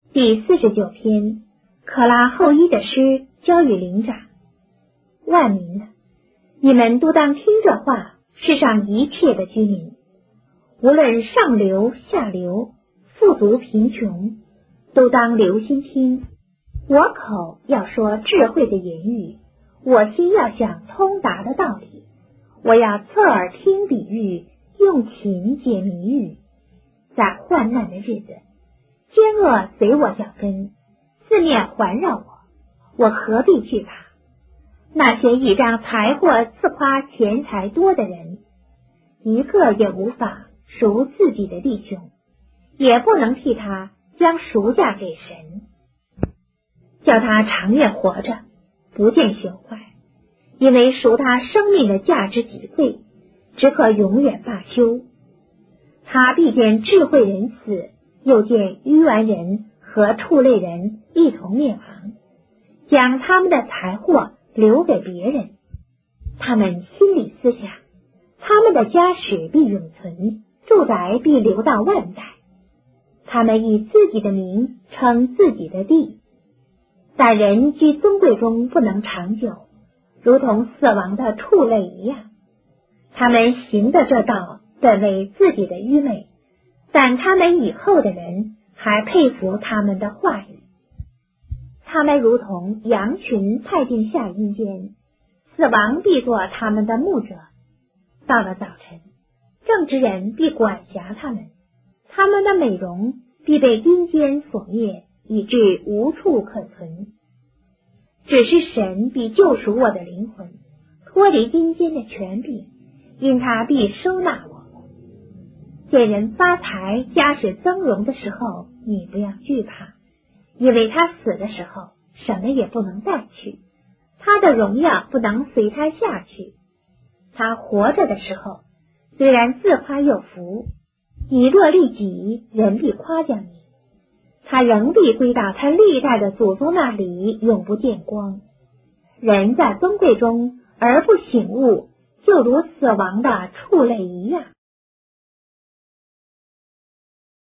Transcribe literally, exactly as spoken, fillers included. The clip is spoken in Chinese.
第四十九篇，可拉后羿的诗交与灵长。万民，你们都当听这话，世上一切的居民，无论上流下流，富足贫穷，都当留心听。我口要说智慧的言语，我心要想通达的道理。我要侧耳听比喻，用情解谜语。在患难的日子，奸恶随我脚跟，四面环绕我，我何必惧怕？那些倚仗财货自夸钱财多的人，一个也无法赎自己的弟兄，也不能替他将赎价给神，叫他长远活着，不见朽坏，因为赎他生命的价值极贵，只可永远罢休。他必见智慧人死，又见愚顽人和畜类人一同灭亡，将他们的财货留给别人。他们心里思想，他们的家史必永存，住宅必留到万代。他们以自己的名称自己的地，但人居尊贵中不能长久，如同死亡的畜类一样。他们行的这道本为自己的愚昧，但他们以后的人还佩服他们的话语。他们如同羊群派进下阴间，死亡必做他们的牧者。到了早晨，正直人必管辖他们，他们的美容必被阴间所灭，以致无处可存。只是神必救赎我的灵魂，脱离阴间的权柄，因他必收纳我。见人发财家世增荣的时候，你不要惧怕，因为他死的时候什么也不能带去，他的荣耀不能随他下去。他活着的时候，虽然自夸有福，你若利己，人必夸奖你，他仍必归到他历代的祖宗那里，永不见光。人在尊贵中而不醒悟，就如死亡的畜类一样。